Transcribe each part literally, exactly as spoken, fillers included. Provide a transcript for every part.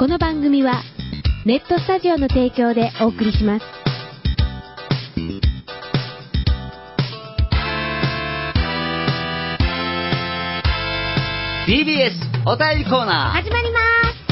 この番組はネットスタジオの提供でお送りします。 ティービーエス お便りコーナー始まります。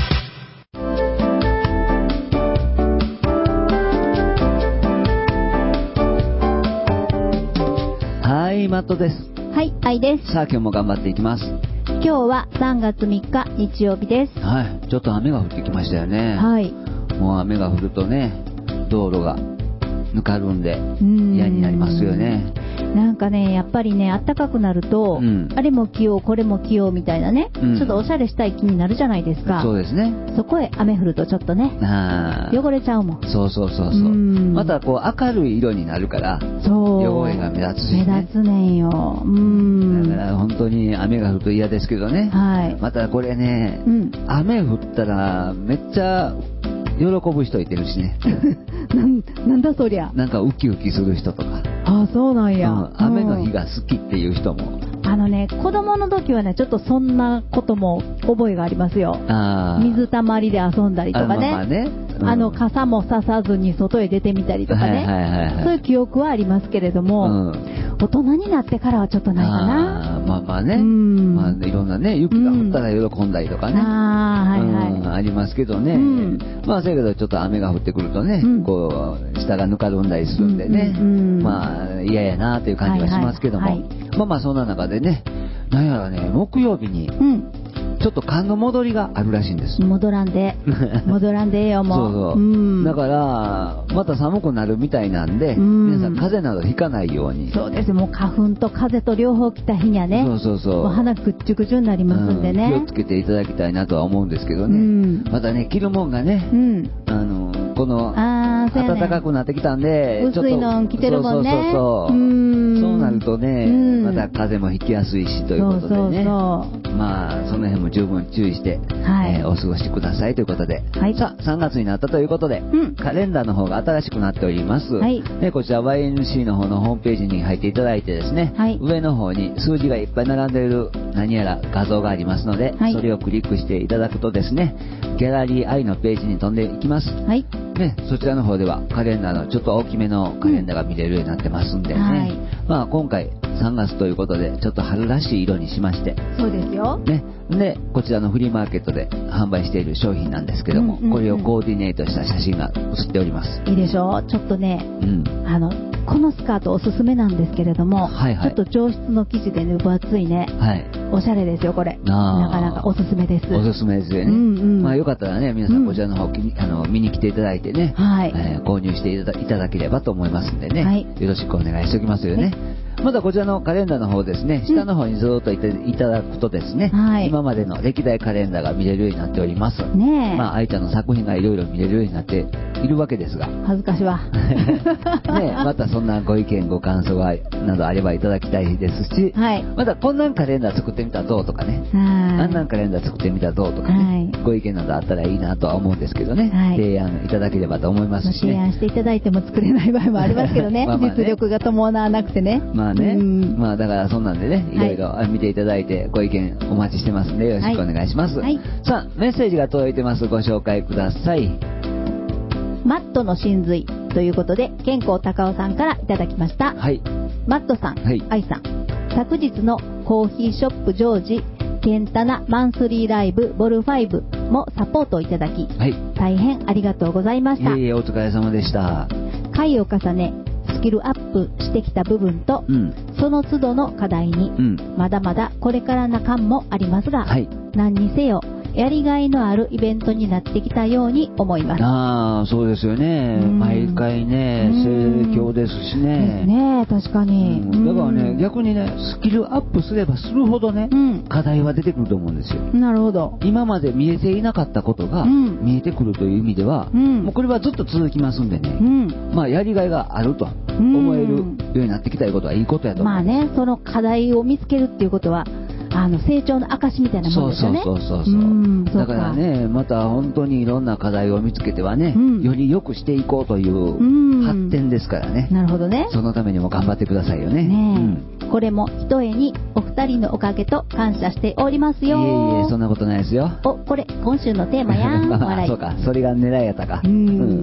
はい、マットです。 はい、愛です。 さあ、今日も頑張っていきます。 今日はさんがつみっか日曜日です。 はい、ちょっと雨が降ってきましたよね。 はい。 もう雨が降るとね、道路がぬかるんで嫌になりますよね。 なんかね、やっぱりね、暖かくなると、うん、あれも着ようこれも着ようみたいなね、うん、ちょっとおしゃれしたい気になるじゃないですか。 そうですね。 そこへ雨降るとちょっとね、あ汚れちゃうもん。 そうそうそうそう。うんまたこう明るい色になるから、そう汚れが目立つしね。 目立つねんよ。うんだから本当に雨が降ると嫌ですけどね。はい。またこれね、うん、雨降ったらめっちゃ喜ぶ人いてるしね。 なん、なんだそりゃ。 なんかウキウキする人とか。 ああ、そうなんや、 うん。雨の日が好きっていう人も。 あのね、子供の時はね、ちょっとそんなことも覚えがありますよ。あ水たまりで遊んだりとかね。あ、まあね、うん、あの傘もささずに外へ出てみたりとかね。はいはいはいはい、そういう記憶はありますけれども、うん、大人になってからはちょっとないかな。 あまあまあね、うんまあ、いろんなね、雪が降ったら喜んだりとかね。うん、あはいはい、うん。ありますけどね。うん、まあ、そうやけどちょっと雨が降ってくるとね、うん、こう、下がぬかるんだりするんでね、うんうんうん、まあ、嫌やなという感じはしますけども、はいはいはい、まあまあ、そんな中でね、なんやらね、木曜日に、うんちょっと寒の戻りがあるらしいんです。 戻らんで戻らんでええよもう。そうそう、 うん、だからまた寒くなるみたいなんで、うん、皆さん風邪などひかないように。 そうです。もう花粉と風と両方来た日にはね、そうそうそう、もう鼻ぐっちゅぐちゅになりますんでね、 うん、気をつけていただきたいなとは思うんですけどね、うん、またね着るもんがね、うん、あのこのあ、ね、暖かくなってきたんで薄いの着てるもんね。 そうそうそうそう、うんそうなるとね、うん、また風邪もひきやすいしということでね、そうそうそう、まあその辺も十分注意して、はいえー、お過ごしくださいということで、はい、さあさんがつになったということで、うん、カレンダーの方が新しくなっております、はい、でこちら ワイエヌシー の方のホームページに入っていただいてですね、はい、上の方に数字がいっぱい並んでいる何やら画像がありますので、はい、それをクリックしていただくとですね、ギャラリー アイ のページに飛んでいきます、はいね、そちらの方ではカレンダーのちょっと大きめのカレンダーが見れるようになってますんでね、はい、まあ今回さんがつということでちょっと春らしい色にしまして、 そうですよ、 ね、でこちらのフリーマーケットで販売している商品なんですけども、うんうんうん、これをコーディネートした写真が写っております。 いいでしょう。ちょっとね、うん、あのこのスカートおすすめなんですけれども、はいはい、ちょっと上質の生地でね分厚いね、はい、おしゃれですよこれ。なかなかおすすめです。 おすすめですよね、うんうん、まあよかったらね皆さんこちらの方、うん、あの見に来ていただいてね、はいえー、購入していただ、いただければと思いますんでね、はい、よろしくお願いしておきますよね、はい。まだこちらのカレンダーの方ですね、下の方にずっといていただくとですね、うん、今までの歴代カレンダーが見れるようになっております。ねえ。まあ愛ちゃんの作品がいろいろ見れるようになっているわけですが、 恥ずかしいわ。 ねえ、またそんなご意見ご感想がなどあればいただきたいですし、はい、またこんなんカレンダー作ってみたらどうとかね、あんなんカレンダー作ってみたらどうとかね、はい、ご意見などあったらいいなとは思うんですけどね、はい、提案いただければと思いますしね。 提案していただいても作れない場合もありますけどね。まあまあね、実力が伴わなくてね。 まあね、うん、まあだからそんなんでね、いろいろ見ていただいてご意見お待ちしてますんでよろしくお願いします。はいはい、さあメッセージが届いてます。ご紹介ください。 マットの真髄ということで健康高尾さんからいただきました。はい、マットさん、はい、愛さん、昨日のコーヒーショップジョージケンタナマンスリーライブボルファイブもサポートをいただき、はい、大変ありがとうございました。 いえいえお疲れ様でした。 回を重ねスキルアップしてきた部分と、うん、その都度の課題に、うん、まだまだこれからな感もありますが、はい、何にせよやりがいのあるイベントになってきたように思います。 ああ、そうですよね。毎回ね、盛況ですしね。 ですね、確かに。 うん、だからね、逆にね、スキルアップすればするほどね、うん、課題は出てくると思うんですよ。 なるほど。 今まで見えていなかったことが見えてくるという意味では、うん、もうこれはずっと続きますんでね、うん、まあやりがいがあると思えるようになってきたいうことはいいことやと思う。 まあね、その課題を見つけるっていうことは、あの成長の証みたいなもんですよね。 そうそうそうそう。うんだからね、また本当にいろんな課題を見つけてはね、うん、より良くしていこうという発展ですからね。 なるほどね。 そのためにも頑張ってくださいよね。ねえ、うん、 これもひとえにお二人のおかげと感謝しておりますよ。 いえいえ、そんなことないですよ。 お、これ今週のテーマやん。笑い。 そうか、それが狙いやったか。 うん。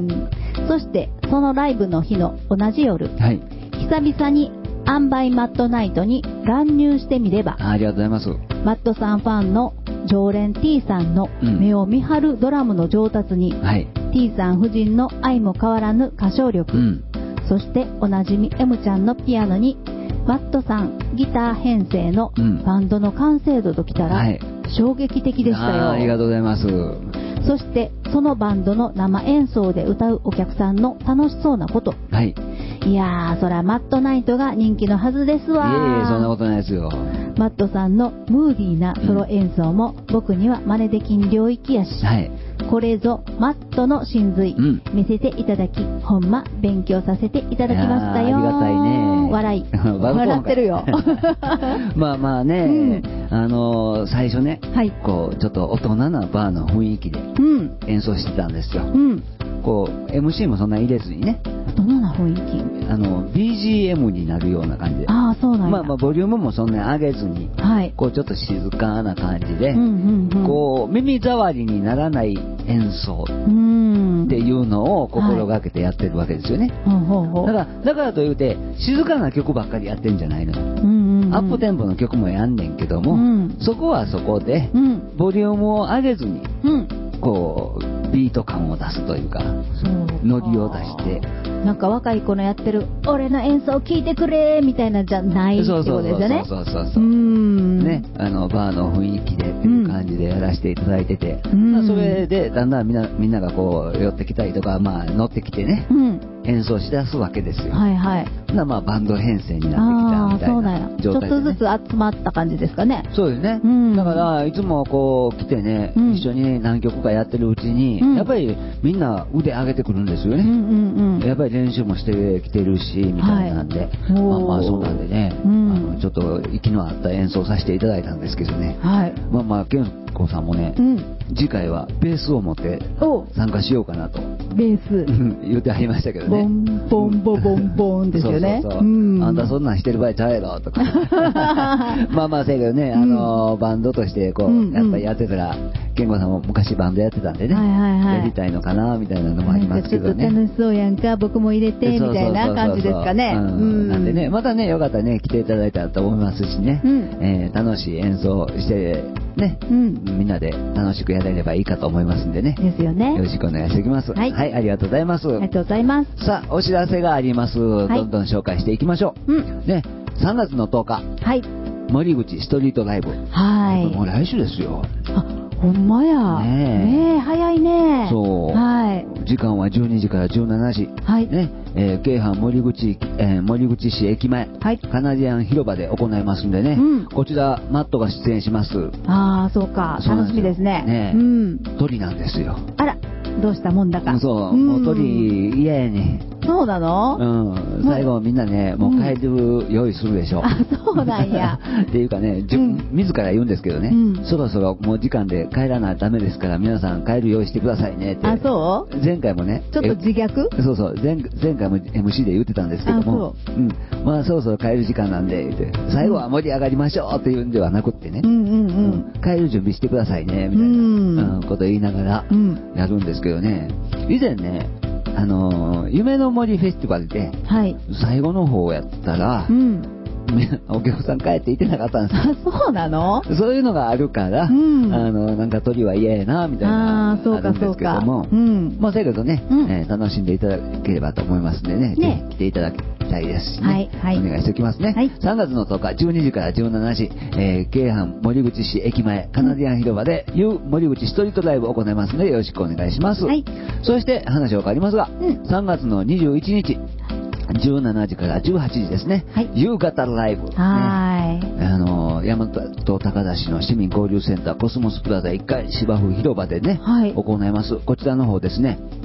そしてそのライブの日の同じ夜、はい、久々にアンバイマットナイトに乱入してみれば、 ありがとうございます。 マットさんファンの常連 T さんの目を見張るドラムの上達に、うん、はい、T さん夫人の愛も変わらぬ歌唱力、うん、そしておなじみ M ちゃんのピアノにマットさんギター編成のバンドの完成度ときたら、はい、衝撃的でしたよ。 あ, ありがとうございます。 そしてそのバンドの生演奏で歌うお客さんの楽しそうなこと、はい、いやー、そらマットナイトが人気のはずですわ。 いえいえ、そんなことないですよ。 マットさんのムーディーなソロ演奏も僕には真似できん領域やし、はい、これぞマットの真髄、うん、見せていただき、ほんま勉強させていただきましたよ。 ありがたいね。 笑い笑ってるよ。 まあまあね、うん、あのー、最初ね、はい、こうちょっと大人なバーの雰囲気で演奏してたんですよ、うん、こう エムシー もそんな入れずにね、 大人な雰囲気、 あの ビージーエム になるような感じで、 ああ、そうなんだ。 まあまあボリュームもそんなに上げずに、はい、こうちょっと静かな感じで、うんうんうん、こう耳障りにならない演奏っていうのを心がけてやってるわけですよね、はい、だからだからといって静かな曲ばっかりやってんじゃないのよ、うんうんうん、アップテンポの曲もやんねんけども、うん、そこはそこで、うん、ボリュームを上げずに、うん、こうビート感を出すというか、ノリを出して、 なんか若い子のやってる俺の演奏聴いてくれみたいなじゃないってことですよね。 そうそうそうそうそう、うんね、あのバーの雰囲気でっていう感じでやらせていただいてて、うん、まあ、それでだんだんみんなみんながこう寄ってきたりとか、まあ、乗ってきてね、うん、演奏しだすわけですよ。はいはい。なまあバンド編成になってきたみたいな状態で、ね、 ちょっとずつ集まった感じですかね。 そうですね、うん、だからいつもこう来てね、うん、一緒に何曲かやってるうちに、うん、やっぱりみんな腕上げてくるんですよね、うんうんうん、やっぱり練習もしてきてるしみたいなんで、はい、まあまあそうなんでね、うん、あのちょっと息の合った演奏させていただいたんですけどね、はい、まあまあ健子さんもね、うん、次回はベースを持って参加しようかなとベース言ってはりましたけどね。 ボンボンボンボンボンですよね。 そうそうそう、うん、あんたそんなんしてる場合ちゃうやろとかまあまあせやけどね、あのー、バンドとしてこう、うんうん、やっぱりやってたら健吾さんも昔バンドやってたんでね、はいはいはい、やりたいのかなみたいなのもありますけどね。 ちょっと楽しそうやんか、僕も入れてみたいな感じですかね。 なんでね、またねよかったらね来ていただいたらと思いますしね、うん、えー、楽しい演奏してね、うん、みんなで楽しくやれればいいかと思いますんでね。 ですよね。 よろしくお願いしておきます。はい、はい、ありがとうございます。 ありがとうございます。 さあお知らせがあります。どんどん紹介していきましょう。うん、ね、さんがつのとおか、はい、森口ストリートライブ。はい。もう来週ですよ。 あ、ほんまや。ねえ、ねえ、早いね。 そう。はい。時間はじゅうにじからじゅうしちじ。はい。ね、えー、京阪森口、えー、森口市駅前、はい、カナディアン広場で行いますんでね、うん、こちらマットが出演します。 ああ、そうか。楽しみですね。ね、うん。 鳥なんですよ。 あら、どうしたもんだか。 そう、うん、もう鳥嫌やね。 そうなの？ うん。最後みんなね、もう帰る用意するでしょ。 うん、あ、そうなんや。 っていうかね、自分、うん、自ら言うんですけどね、うん、そろそろもう時間で帰らなダメですから皆さん帰る用意してくださいねって。 あ、そう？ 前回もね。 ちょっと自虐？ そうそう。前、前回も エムシー で言ってたんですけども、う。うん。まあそろそろ帰る時間なんで、って最後は盛り上がりましょうっていうんではなくってね、うんうんうんうん、帰る準備してくださいね、みたいな、うんうん、ことを言いながらやるんですけどね、以前ね、あのー、夢の森フェスティバルで、はい、最後の方やったら、うん、お客さん帰っていてなかったんですよ。 あ、そうなの？ そういうのがあるから、うん、あのなんか鳥は嫌やなみたいなあるんですけども、うん、まあだけどね、うん、えー、楽しんでいただければと思いますんでね、ね、ぜひ来ていただきたいですしね、はいはい、お願いしておきますね、はい、さんがつのとおかじゅうにじからじゅうしちじ、えー、京阪森口市駅前カナディアン広場で U 森口ストリートライブを行いますのでよろしくお願いします、はい、そして話は変わりますが、うん、さんがつのにじゅういちにちじゅうしちじからじゅうはちじですね、はい、夕方ライブ、ね、はい、あの大和と高田市の市民交流センターコスモスプラザいっかい芝生広場でね、はい、行います。こちらの方ですね、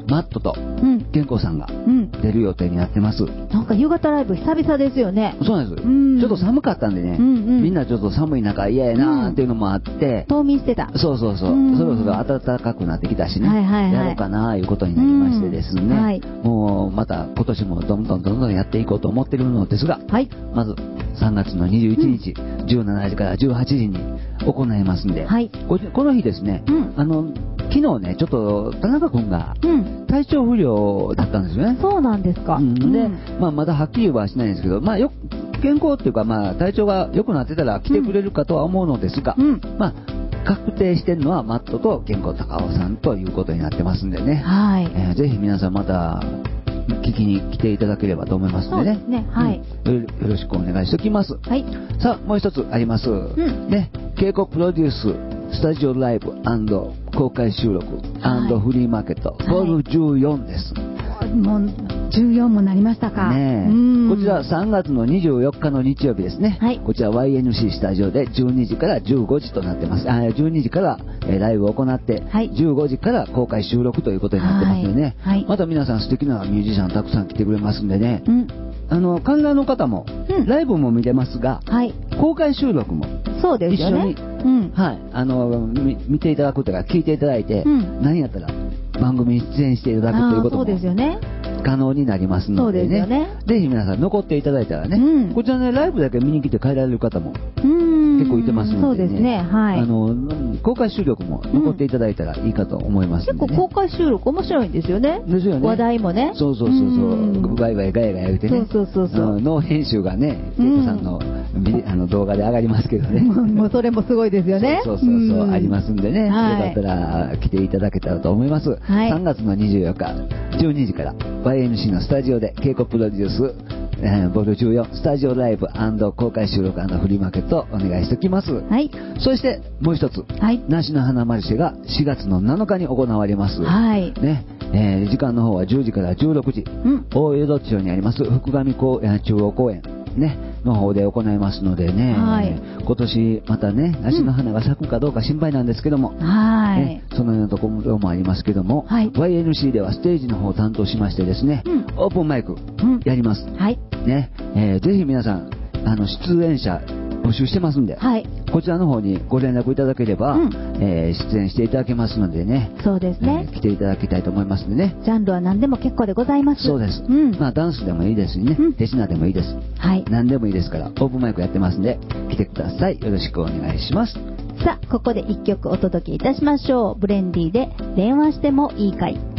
マットと健康さんが出る予定になってます、うん、 なんか夕方ライブ久々ですよね。 そうなんです、うん、ちょっと寒かったんでね、うんうん、みんなちょっと寒い中嫌やなーっていうのもあって、 冬眠してた。 そうそうそう、うん、そろそろ暖かくなってきたしね、はいはいはい、やろうかなーいうことになりましてですね、うんはい、もうまた今年もどんどんどんどんやっていこうと思ってるのですが、はい、まずさんがつのにじゅういちにち、うん、じゅうしちじからじゅうはちじに行いますんで、はい、こ, この日ですね、うん、あの昨日ねちょっと田中君が体調不良だったんですよね、 うん、そうなんですか、うん、 で、まあ、まだはっきりはしないんですけど、まあ、よ健康っていうか、まあ、体調が良くなってたら来てくれるかとは思うのですが、うん、まあ確定してるのはマットと健康高尾さんということになってますんでね、はいえー、ぜひ皆さんまた聞きに来ていただければと思いますのでね。そうですね、はい、うん、よろしくお願いしておきます。はい、さあもう一つあります、うんね、稽古プロデューススタジオライブ&公開収録&フリーマーケット、はい、ボルじゅうよんです。 もうじゅうよんもなりましたか、 ね、うんこちらさんがつのにじゅうよっかの日曜日ですね、はい、こちら ワイエヌシー スタジオでじゅうにじからじゅうごじとなってます。あじゅうにじから、えー、ライブを行って、はい、じゅうごじから公開収録ということになってますよね、はいはい、また皆さん素敵なミュージシャンたくさん来てくれますんでね、うん、あの観覧の方も、うん、ライブも見れますが、はい、公開収録もそうですよね、 一緒に、うんはい、あの見ていただくというか聞いていただいて、うん、何やったら番組に出演していただくということも可能になりますので ね, でねぜひ皆さん残っていただいたらね、うん、こちらねライブだけ見に来て帰られる方も結構いてますので、ね、そうですね、はい、あの公開収録も残っていただいたらいいかと思いますので、ねうん、 結構公開収録面白いんですよね。ですよね。話題もね。 そうそうそうそうワイワイガヤガヤ言うてね、そうそうそうそうノー編集がねケイコさんの、うん、あの動画で上がりますけどねもうそれもすごいですよね。 そうそうそうそう、うん、ありますんでね、はい、よかったら来ていただけたらと思います、はい、さんがつのにじゅうよっかじゅうにじから ワイエヌシー のスタジオで稽古プロデュース、えー、ボルじゅうよんスタジオライブ&公開収録&フリーマーケットお願いしておきます、はい、そしてもう一つ、はい、梨の花マルシェがしがつのなのかに行われます、はいねえー、時間の方はじゅうじからじゅうろくじ、うん、大江戸町にあります福上公園中央公園ね、の方で行いますのでね、はい、今年またね梨の花が咲くかどうか心配なんですけども、うんはいね、そのようなところもありますけども、はい、ワイエヌシー ではステージの方を担当しましてですね、うん、オープンマイクやります、うんはいねえー、ぜひ皆さんあの出演者募集してますんで、はい、こちらの方にご連絡いただければ、うんえー、出演していただけますのでね、そうですね、えー、来ていただきたいと思いますのでね、 ジャンルは何でも結構でございます。 そうです、うんまあ、ダンスでもいいですしね、うん、手品でもいいです、はい、何でもいいですからオープンマイクやってますんで来てください。よろしくお願いします。 さあここでいっきょくお届けいたしましょう。ブレンディで電話してもいいかい。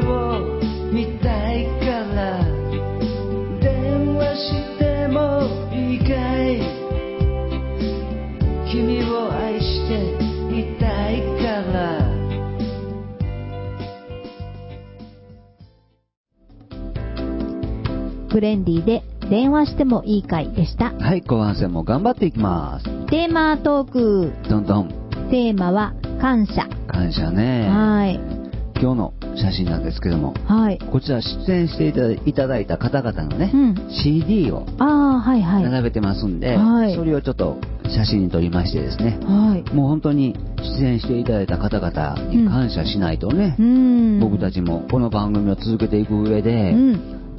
を見たいから電話してもいいかい、君を愛していたいから。 ブレンディで電話してもいいかいでした。 はい、後半戦も頑張っていきます。 テーマトーク。 どんどん。 テーマは感謝。 感謝ね。 はい。 今日の写真なんですけども、はい、こちら出演していただいただいた方々のね、うん、シーディー を並べてますんで、はいはい、それをちょっと写真に撮りましてですね、はい、もう本当に出演していただいた方々に感謝しないとね、うん、僕たちもこの番組を続けていく上で、うん、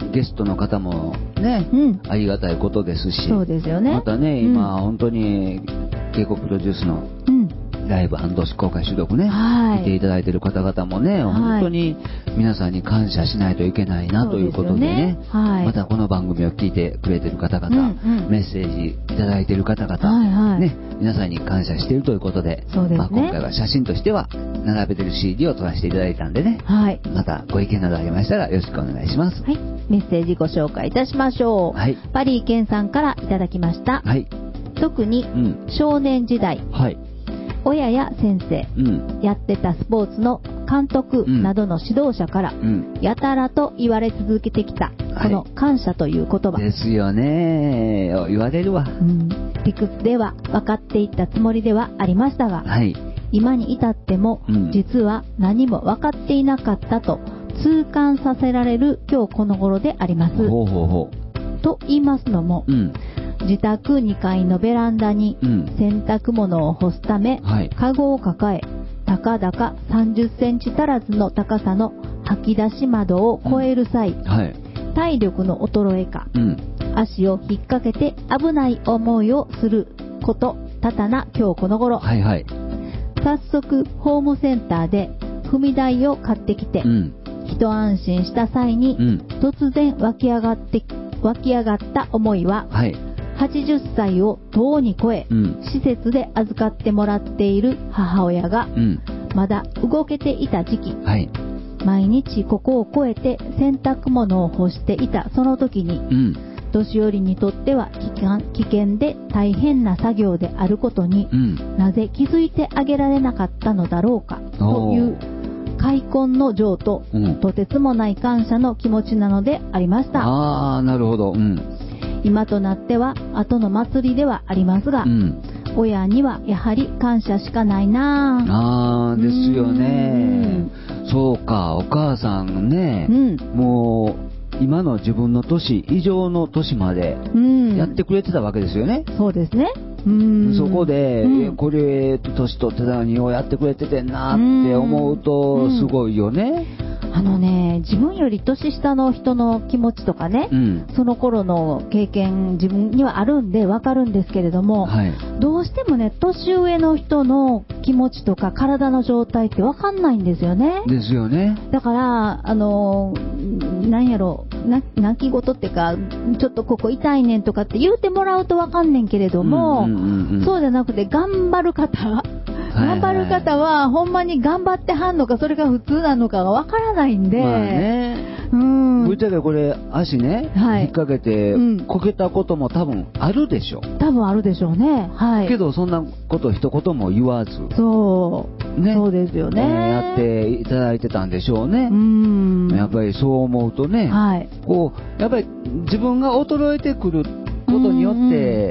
ゲストの方もね、うん、ありがたいことですし、 そうですよね、 またね、今、うん、本当に稽古プロデュースのライブ半年公開収録ね、はい、見ていただいている方々もね、はい、本当に皆さんに感謝しないといけないなということでね、でね、はい、またこの番組を聞いてくれている方々、うんうん、メッセージいただいている方々、はいはい、ね、皆さんに感謝しているということで、そうですね、まあ、今回は写真としては並べている シーディー を撮らせていただいたんでね、はい、またご意見などありましたらよろしくお願いします。 はい、メッセージご紹介いたしましょう。はい、パリーケンさんからいただきました。はい、特に、うん、少年時代、はい、親や先生、うん、やってたスポーツの監督などの指導者から、うん、やたらと言われ続けてきた、うん、この感謝という言葉、 はい、ですよね、言われるわ、うん、 理屈では分かっていったつもりではありましたが、はい、今に至っても、うん、実は何も分かっていなかったと痛感させられる今日この頃であります。ほうほうほうと言いますのも、うん、自宅にかいのベランダに洗濯物を干すため、うん、はい、カゴを抱え、たかだかさんじゅっセンチ足らずの高さの吐き出し窓を越える際、うん、はい、体力の衰えか、うん、足を引っ掛けて危ない思いをすること多々な今日この頃、はいはい、早速ホームセンターで踏み台を買ってきて、うん、一安心した際に、うん、突然湧き上がって湧き上がった思いは、はい、はちじゅっさいをとうに超え、うん、施設で預かってもらっている母親が、うん、まだ動けていた時期、はい、毎日ここを越えて洗濯物を干していたその時に、うん、年寄りにとっては危険、危険で大変な作業であることに、うん、なぜ気づいてあげられなかったのだろうかという開墾の情と、うん、とてつもない感謝の気持ちなのでありました。 ああ、なるほど、うん、 今となっては後の祭りではありますが、うん、親にはやはり感謝しかないなあ。あーですよね。そうか、お母さんね、うん、もう今の自分の年以上の年までやってくれてたわけですよね、 うん、そうですね。 うん、そこで、うん、これ年取ってたのにようやってくれててんなって思うとすごいよね、 うんうん、あのね、自分より年下の人の気持ちとかね、うん、その頃の経験自分にはあるんで分かるんですけれども、はい、どうしてもね、年上の人の気持ちとか体の状態って分かんないんですよね。 ですよね。 だからあのなんやろな泣き言っていうか、ちょっとここ痛いねんとかって言うてもらうと分かんねんけれども、うんうんうんうん、そうじゃなくて頑張る方頑張る方はほんまに頑張ってはんのかそれが普通なのかがわからないんで、まあね、 うん、ぶっちゃけこれ足ね、はい、引っ掛けてこけたことも多分あるでしょ。 多分あるでしょうね、はい、 けどそんなこと一言も言わず、 そう、ね、そうですよね、えー、 やっていただいてたんでしょうね。うん、やっぱりそう思うとね、はい、こうやっぱり自分が衰えてくることによって、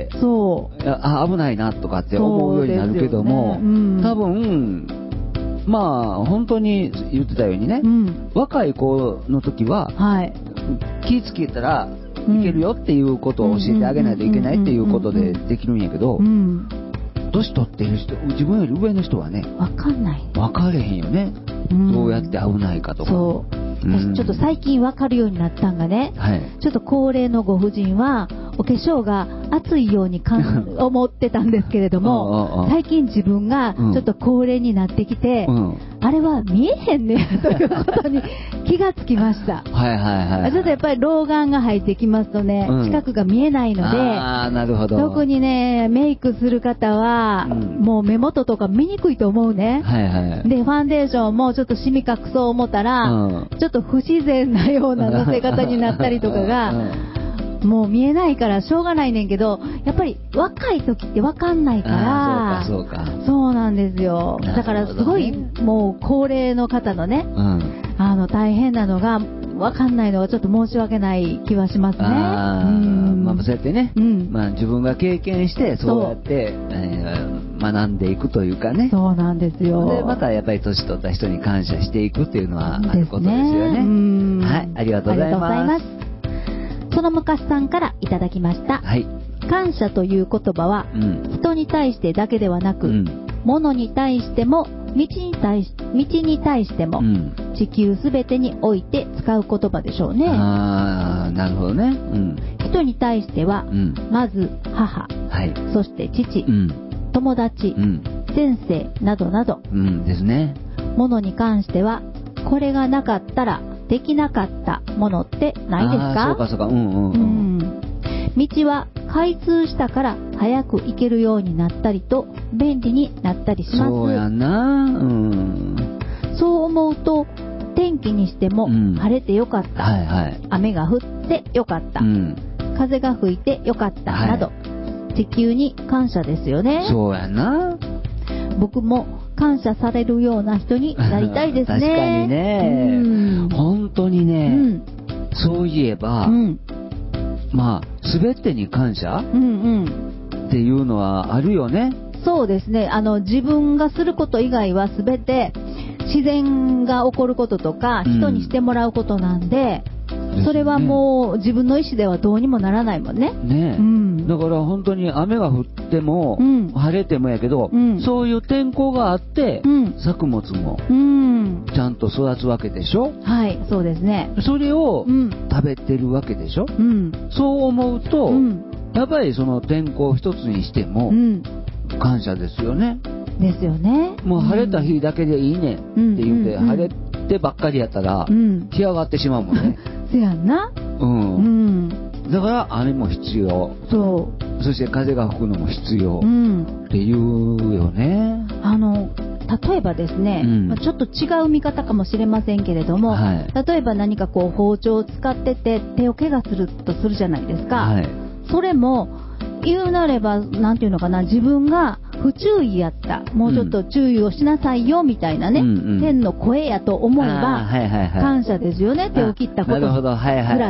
うん、そうあ危ないなとかって思うようになるけども、ね、うん、多分まあ本当に言ってたようにね、うん、若い子の時は、はい、気ぃつけたらいけるよっていうことを教えてあげないといけないっていうことでできるんやけど、年取っている人、自分より上の人はね、 分かんない、 分かれへんよね、うん、どうやって危ないかとか。そう私ちょっと最近分かるようになったんがね、はい、ちょっと高齢のご婦人はお化粧が熱いようにかん思ってたんですけれども最近自分がちょっと高齢になってきて、うん、 あれは見えへんねということに気がつきました。 はいはいはい。 ちょっとやっぱり老眼が入ってきますとね、うん、近くが見えないので、 あー、なるほど。 特にね、メイクする方は、うん、もう目元とか見にくいと思うね。 はいはい。 で、ファンデーションもちょっとシミ隠そう思ったら、うん、ちょっと不自然なようなのせ方になったりとかが、うん、もう見えないからしょうがないねんけど、やっぱり若い時って分かんないから、 そうかそうか。 そうなんですよ。だからすごい、もう高齢の方のね、うん、あの大変なのが分かんないのがちょっと申し訳ない気はしますね。 あ、うん、まあ、そうやってね、うん、まあ、自分が経験してそうやって、えー、学んでいくというかね。 そうなんですよ。 でまたやっぱり年取った人に感謝していくっていうのはあることですよね。うん、はい、ありがとうございます。 その昔さんからいただきました。はい。感謝という言葉は、うん、人に対してだけではなく、うん、物に対しても道に対し、道に対しても、うん、地球すべてにおいて使う言葉でしょうね。 ああ、なるほどね。うん、 人に対しては、うん、まず母、はい、そして父、うん、友達、うん、先生などなど、 うん、ですね。 物に関しては、これがなかったらできなかったものってないですか？ そうかそうか、うんうんうん。うん、 道は開通したから早く行けるようになったりと便利になったりします。 そうやな、うん、 そう思うと天気にしても晴れてよかった、うん、はいはい、雨が降ってよかった、うん、風が吹いてよかった、はい、など地球に感謝ですよね。 そうやな。 僕も感謝されるような人になりたいですね。 確かにね、うん、本当にね、うん、そういえば、うん、まあ全てに感謝、うんうん、っていうのはあるよね。 そうですね。あの自分がすること以外は全て自然が起こることとか人にしてもらうことなんで、うん、それはもう自分の意思ではどうにもならないもんね。 ね、うん、だから本当に雨が降っても、うん、晴れてもやけど、うん、そういう天候があって、うん、作物もちゃんと育つわけでしょ。 はい、そうですね。 それを食べてるわけでしょ。うん、そう思うと、うん、やっぱりその天候一つにしても、うん、感謝ですよね。 ですよね。 もう晴れた日だけでいいねって言って、うん、晴れてばっかりやったら、うん、干上がってしまうもんね。 せやんな。うん。うん、 だから雨も必要。そう。そして風が吹くのも必要。うん、っていうよね。 あの例えばですね、うん、ちょっと違う見方かもしれませんけれども、はい、例えば何かこう包丁を使ってて手を怪我するとするじゃないですか。はい、それも言うなればなんていうのかな、自分が不注意やった、もうちょっと注意をしなさいよみたいなね、うんうん、天の声やと思えば、はいはいはい、感謝ですよね。手を切ったことすらね。なるほど、はいはい、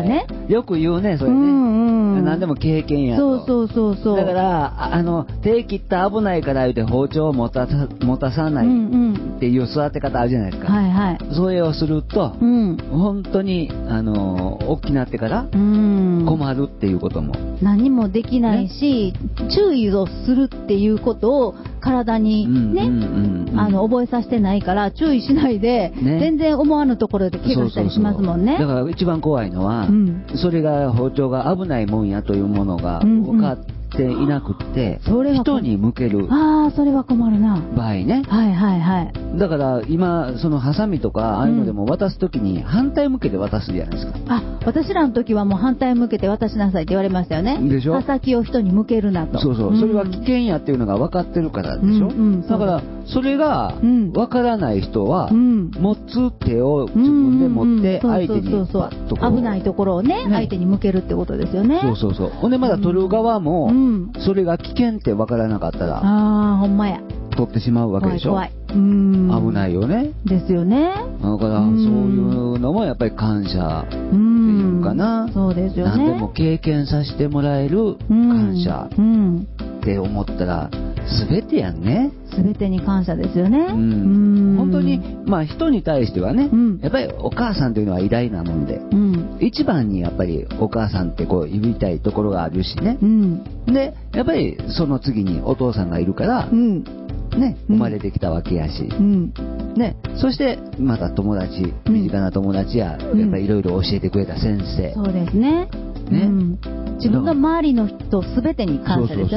よく言うね、それね、うんうん、何でも経験やと。 そうそうそうそう。 だからあの手切った危ないから言うて包丁を持たさ、持たさないっていう育て方あるじゃないですか。はいはい、それをすると、うん、本当にあの大きくなってから困るっていうことも、 何もできないし、ね、注意をするっていうことを体にね、うんうんうん、あの覚えさせてないから注意しないで、ね、全然思わぬところで怪我したりしますもんね。 そうそうそう。だから一番怖いのは、うん、それが包丁が危ないもんやというものが分かっていなくって、うんうん、人に向けるああそれは困るな場合ね。 はいはいはい。 だから今そのハサミとかああいうのでも渡すときに反対向けて渡すじゃないですか。 うん、あ、私らの時はもう反対向けて渡しなさいって言われましたよね。でしょ。刃先を人に向けるなと。 そうそう、うん、それは危険やっていうのが分かってるからでしょ。うんうん、だからそれが分からない人は、うん、持つ手を自分で持って相手にパッとこう危ないところを ね, ね相手に向けるってことですよね。 そうそうそう。ほんでまだ取る側も、うん、それが危険って分からなかったら、 ああほんまや、 取ってしまうわけでしょ。 怖い怖い、うーん、 危ないよね。 ですよね。 だからそういうのもやっぱり感謝っていうかな。 そうですよね。 何でも経験させてもらえる感謝って思ったら全てやんね。 全てに感謝ですよね。うん、 うん本当にまあ人に対してはね、うん、やっぱりお母さんというのは偉大なもんで、うん、一番にやっぱりお母さんってこう言いたいところがあるしね、うん、でやっぱりその次にお父さんがいるから、うんね、生まれてきたわけやし、うんね、そしてまた友達、身近な友達や、うん、やっぱりいろいろ教えてくれた先生、 そうですね、ね、うん、自分の周りの人すべてに感謝ですよね。 そうそうそう。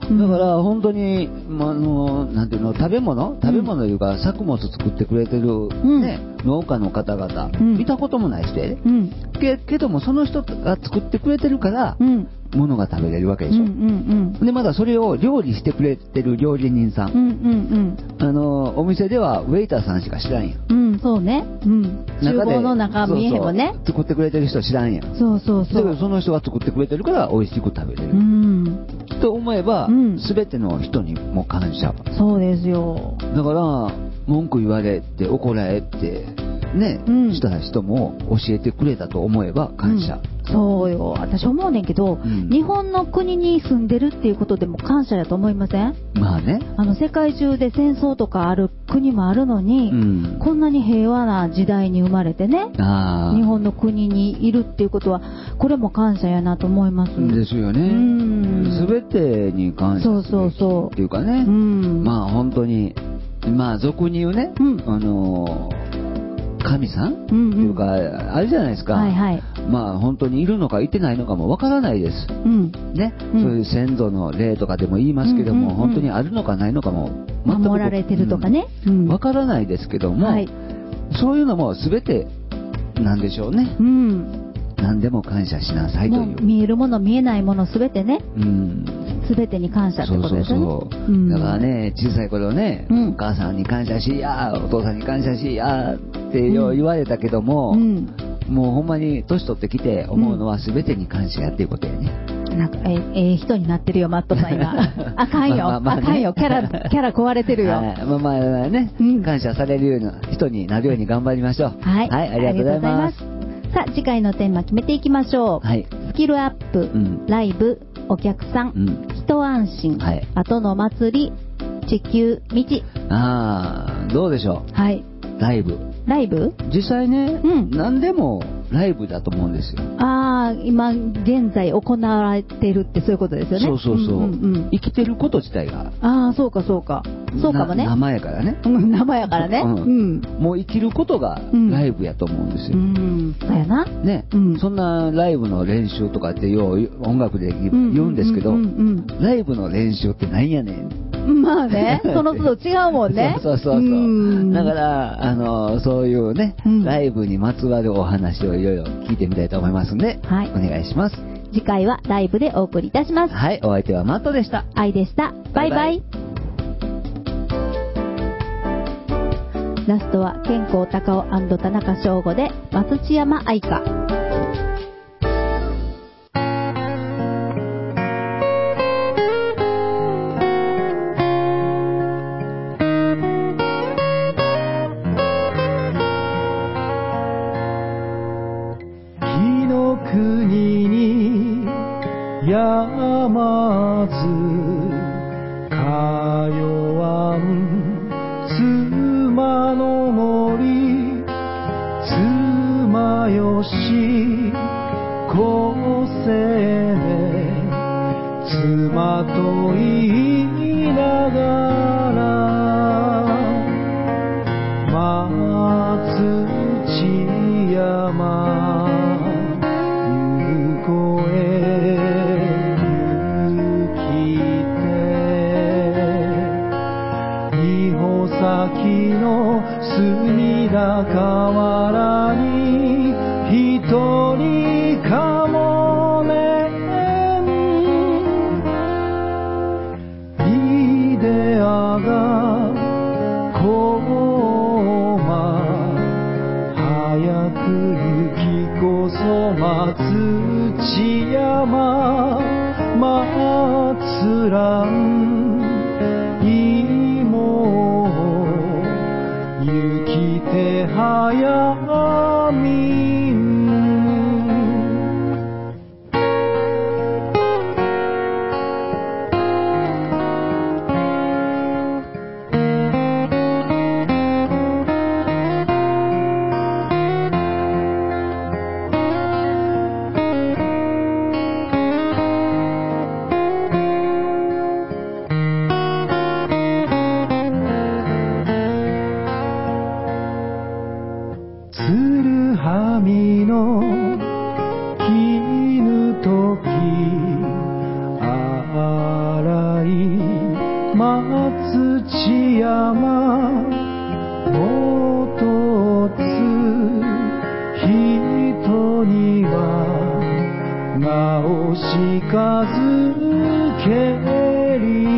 だから本当に、まあ、あのなんていうの、食べ物食べ物というか、うん、作物作ってくれてる、うんね、農家の方々、うん、見たこともない人やで、うん、け, けどもその人が作ってくれてるから、うん、物が食べれるわけでしょ、うんうんうん、でまだそれを料理してくれてる料理人さん、うんうんうん、あのお店ではウェイターさんしか知らんやん、 うん、そうね、うん、厨房の中見えへんもんね、 そうそう作ってくれてる人知らんやん、 そうそうそう、だけどその人が作ってくれてるから美味しく食べれる、うん、と思えば、うん、全ての人にも感謝。 そうですよ。 だから文句言われて怒られてね、うん、した人も教えてくれたと思えば感謝、 うん、そうよ。私思うねんけど、うん、日本の国に住んでるっていうことでも感謝やと思いません？ まあね、 あの世界中で戦争とかある国もあるのに、うん、こんなに平和な時代に生まれてね、あ日本の国にいるっていうことはこれも感謝やなと思います。 ですよね。すべてに感謝するっていうかね、うん、まあ本当にまあ俗に言うね、うん、あの神さん、うんうん、っていうかあれじゃないですか、はいはい、まあ本当にいるのかいてないのかもわからないです、うんねうん、そういう先祖の霊とかでも言いますけども、うんうんうん、本当にあるのかないのかも全く守られてるとかね、 うん、わからないですけども、はい、そういうのも全てなんでしょうね、うん、何でも感謝しなさいという、 見えるもの見えないもの全てね、うん、全てに感謝ってことですよね。 そうそうそう、うん、だからね小さい頃ね、うん、お母さんに感謝しやお父さんに感謝しやってよう言われたけども、うん、もうほんまに年取ってきて思うのは全てに感謝やっていうことやね。 なんかえええ人になってるよマットさん今あかんよ、まあまあまあね、あかんよキャラキャラ壊れてるよ、はい、 まあまあね、うん、感謝されるような人になるように頑張りましょう。はい、はい、ありがとうございます。 さあ次回のテーマ決めていきましょう、はい、スキルアップ、うん、ライブ、お客さん、うん、一安心、はい、後の祭り、地球、道。 ああどうでしょう、はい、ライブライブ実際ね、うん、何でもライブだと思うんですよ。 ああ今現在行われてるってそういうことですよね。 そうそうそう、うんうんうん、生きてること自体がああそうかそうかそうかもね、 生やからね、 うん、生やからね、うんうん、 もう生きることがライブやと思うんですよ、うん、 そうやなね、うん、そんなライブの練習とかってよう音楽で言うんですけど、ライブの練習ってなんやねんまあね、その都度違うもんね。 そうそうそうそう。うんだからあのそういうね、うん、ライブにまつわるお話をいろいろ聞いてみたいと思いますんで、はい、お願いします。 次回はライブでお送りいたします。 はい、お相手はマットでした。 愛でした。バイバイ。バイバイ。ラストは健康高尾&田中翔吾で松千山愛花。 肩を近づけり